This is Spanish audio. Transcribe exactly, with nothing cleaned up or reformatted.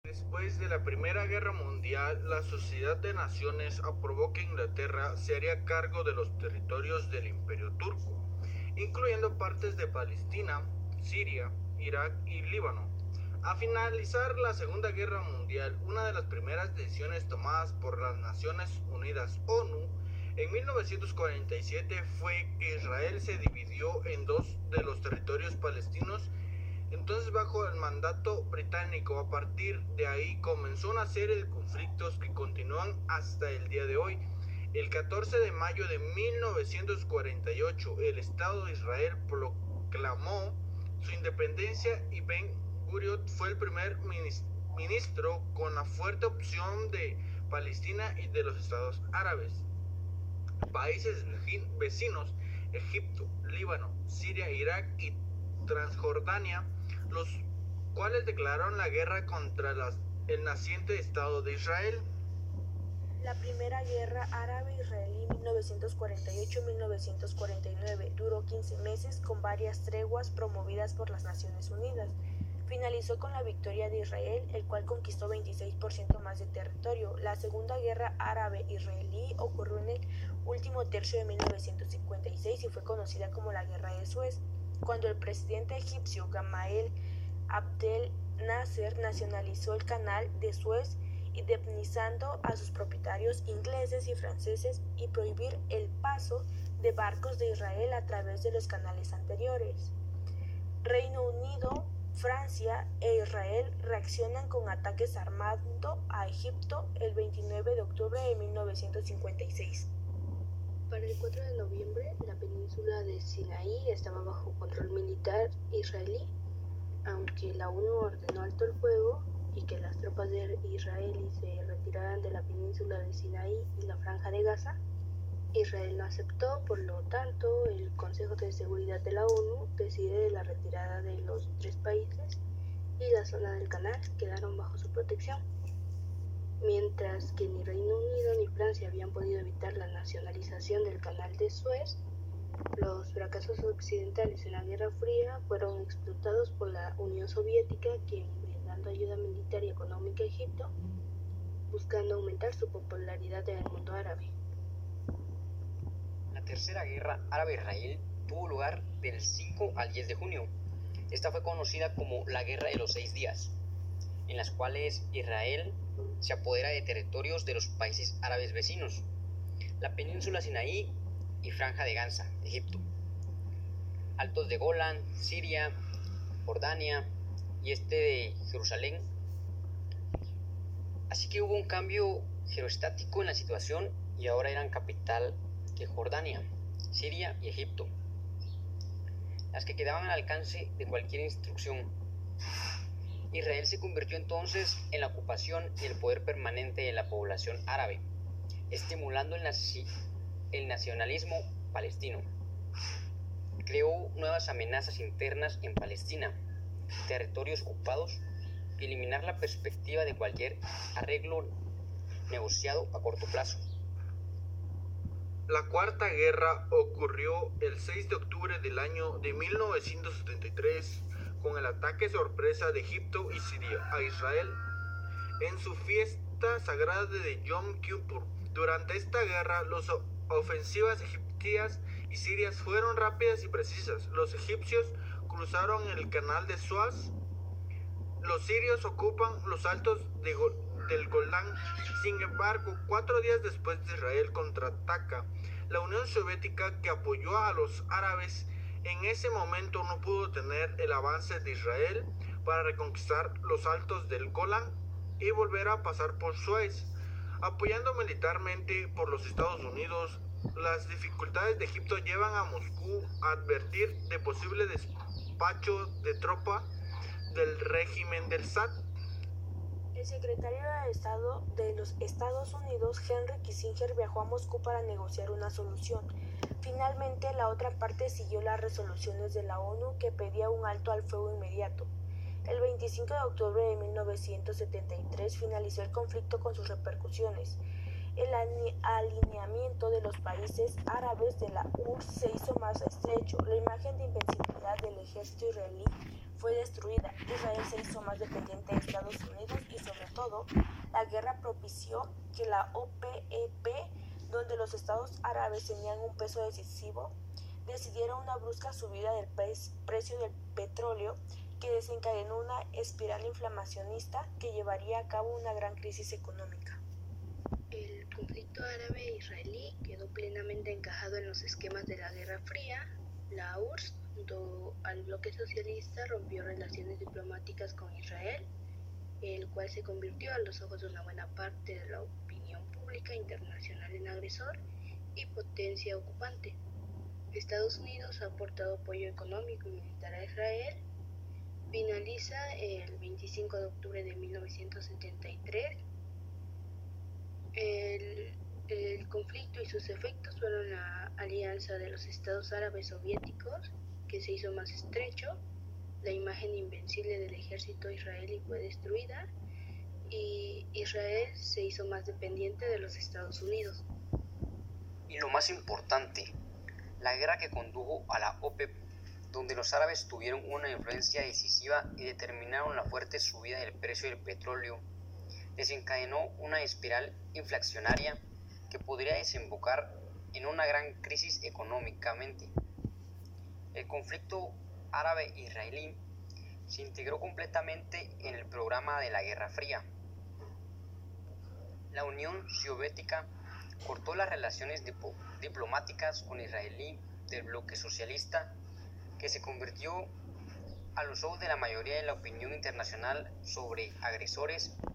Después de la Primera Guerra Mundial, la Sociedad de Naciones aprobó que Inglaterra se haría cargo de los territorios del Imperio Turco, incluyendo partes de Palestina, Siria, Irak y Líbano. Al finalizar la Segunda Guerra Mundial, una de las primeras decisiones tomadas por las Naciones Unidas ONU en mil novecientos cuarenta y siete fue que Israel se dividió en dos de los territorios palestinos, entonces bajo el mandato británico. A partir de ahí comenzó una serie de conflictos que continúan hasta el día de hoy. El catorce de mayo de mil novecientos cuarenta y ocho, el Estado de Israel proclamó su independencia y Ben Gurion fue el primer ministro con la fuerte opción de Palestina y de los Estados Árabes. Países vecinos, Egipto, Líbano, Siria, Irak y Transjordania, los cuales declararon la guerra contra las, el naciente Estado de Israel. La Primera Guerra Árabe-Israelí mil novecientos cuarenta y ocho a mil novecientos cuarenta y nueve duró quince meses con varias treguas promovidas por las Naciones Unidas. Finalizó con la victoria de Israel, el cual conquistó veintiséis por ciento más de territorio. La Segunda Guerra Árabe-Israelí ocurrió en el último tercio de mil novecientos cincuenta y seis y fue conocida como la Guerra de Suez, cuando el presidente egipcio Gamal Abdel Nasser nacionalizó el canal de Suez, indemnizando a sus propietarios ingleses y franceses y prohibir el paso de barcos de Israel a través de los canales anteriores. Reino Unido, Francia e Israel reaccionan con ataques armando a Egipto el veintinueve de octubre de mil novecientos cincuenta y seis. Para el cuatro de noviembre, la península de Sinaí estaba bajo control militar israelí, aunque la ONU ordenó alto el fuego y que las tropas de Israel se retiraran de la península de Sinaí y la franja de Gaza. Israel no aceptó, por lo tanto, el Consejo de Seguridad de la ONU decide la retirada de los tres países y la zona del canal quedaron bajo su protección. Mientras que ni Reino Unido ni Francia habían podido evitar la nacionalización del canal de Suez, los fracasos occidentales en la Guerra Fría fueron explotados por la Unión Soviética, quien, brindando ayuda militar y económica a Egipto, buscando aumentar su popularidad en el mundo árabe. La Tercera Guerra Árabe-Israel tuvo lugar del cinco al diez de junio. Esta fue conocida como la Guerra de los Seis Días, en las cuales Israel se apodera de territorios de los países árabes vecinos, la península Sinaí y Franja de Gaza, Egipto, Altos de Golán, Siria, Jordania y este de Jerusalén. Así que hubo un cambio geoestático en la situación y ahora eran capital de Jordania, Siria y Egipto, las que quedaban al alcance de cualquier instrucción. Israel se convirtió entonces en la ocupación y el poder permanente de la población árabe, estimulando el, nazi- el nacionalismo palestino. Creó nuevas amenazas internas en Palestina, territorios ocupados, y eliminar la perspectiva de cualquier arreglo negociado a corto plazo. La Cuarta Guerra ocurrió el seis de octubre del año de mil novecientos setenta y tres con el ataque sorpresa de Egipto y Siria a Israel en su fiesta sagrada de Yom Kippur. Durante esta guerra, las ofensivas egipcias y sirias fueron rápidas y precisas. Los egipcios cruzaron el canal de Suez, los sirios ocupan los altos de Go- del Golán. Sin embargo, cuatro días después de Israel contraataca, la Unión Soviética, que apoyó a los árabes en ese momento, no pudo tener el avance de Israel para reconquistar los altos del Golán y volver a pasar por Suez. Apoyando militarmente por los Estados Unidos, las dificultades de Egipto llevan a Moscú a advertir de posible despacho de tropa del régimen del Saad. El secretario de Estado de los Estados Unidos, Henry Kissinger, viajó a Moscú para negociar una solución. Finalmente, la otra parte siguió las resoluciones de la ONU, que pedía un alto al fuego inmediato. El veinticinco de octubre de mil novecientos setenta y tres finalizó el conflicto con sus repercusiones. El alineamiento de los países árabes de la U R S S se hizo más estrecho. La imagen de invencibilidad del ejército israelí fue destruida. Israel se hizo más dependiente de Estados Unidos y sobre La guerra propició que la O P E P, donde los estados árabes tenían un peso decisivo, decidiera una brusca subida del precio del petróleo que desencadenó una espiral inflacionista que llevaría a cabo una gran crisis económica. El conflicto árabe-israelí quedó plenamente encajado en los esquemas de la Guerra Fría. La U R S S, junto al bloque socialista, rompió relaciones diplomáticas con Israel, el cual se convirtió a los ojos de una buena parte de la opinión pública internacional en agresor y potencia ocupante. Estados Unidos ha aportado apoyo económico y militar a Israel. Finaliza el veinticinco de octubre de mil novecientos setenta y tres. El, el conflicto y sus efectos fueron la alianza de los estados árabes soviéticos, que se hizo más estrecho, la imagen invencible del ejército israelí fue destruida y Israel se hizo más dependiente de los Estados Unidos. Y lo más importante, la guerra que condujo a la OPEP, donde los árabes tuvieron una influencia decisiva y determinaron la fuerte subida del precio del petróleo, desencadenó una espiral inflacionaria que podría desembocar en una gran crisis económicamente. El conflicto árabe-israelí se integró completamente en el programa de la Guerra Fría. La Unión Soviética cortó las relaciones dip- diplomáticas con Israel del bloque socialista, que se convirtió a los ojos de la mayoría de la opinión internacional sobre agresores